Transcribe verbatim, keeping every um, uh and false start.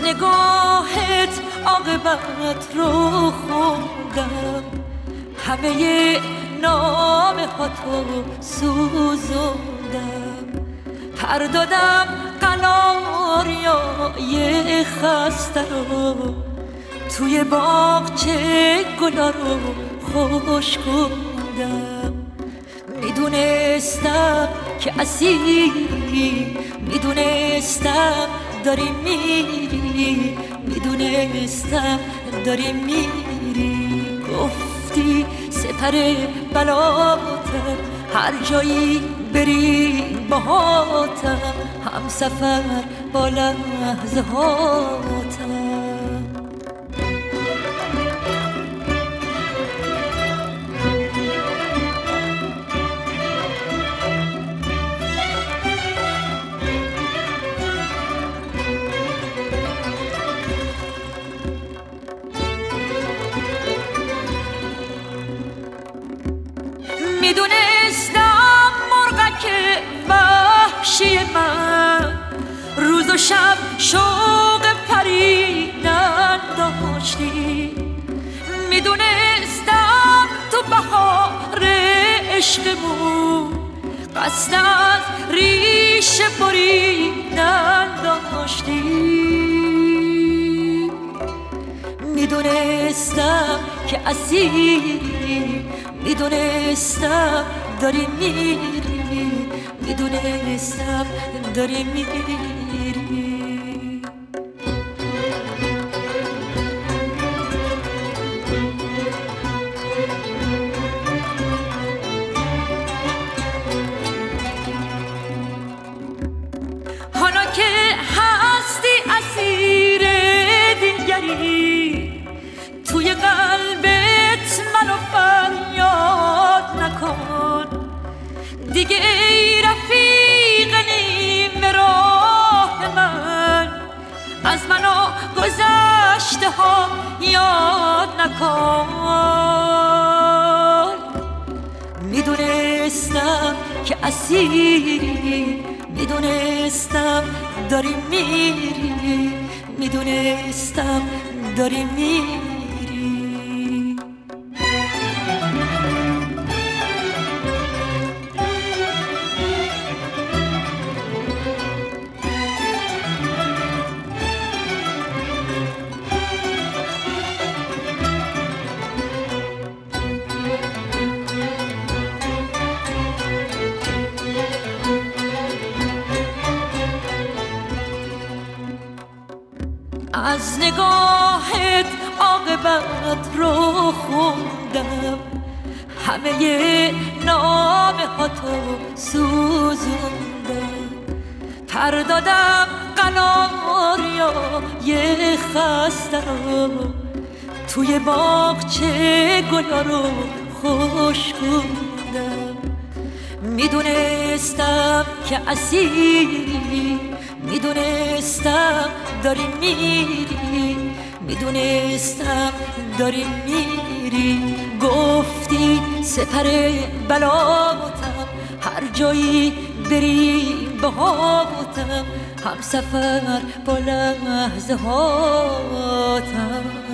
نگاهت عاقبت رو خوندم، همه نامه ها تو سوزوندم، پر دادم قناریای خسته رو، توی باغچه گلا رو خوش کندم. میدونستم که اسیری، میدونستم داری میری، میدونستم داری میری. گفتی سپر بلاتم، هر جایی بری باهاتم، هم سفر با لحظه هاتم. میدونستم مرغک وحشی من، روز و شب شوق پریدن داشتی. میدونستم تو بهار عشقمون قصد از ریشه بریدن داشتی. میدونستم که اسیری، میدونستم داری میری، میدونستم داری میری. حالا که هستی اسیر دیگری، توی قلبت منو فریاد نکن دیگه ای رفیق نیم راه من، از منو گذشته ها یاد نکن. میدونستم که اسیری، میدونستم داری میری، میدونستم داری میری. از نگاهت عاقبت رو خوندم، همه نامه ها تو سوزوندم، پر دادم قناریای خسته رو، توی باغچه گلا رو خوش کندم. میدونستم که اسیری، میدونستم داری میری، میدونستم داری میری. گفتی سپر بلاتم، هر جایی بری باهاتم، هم سفر با لحظه هاتم.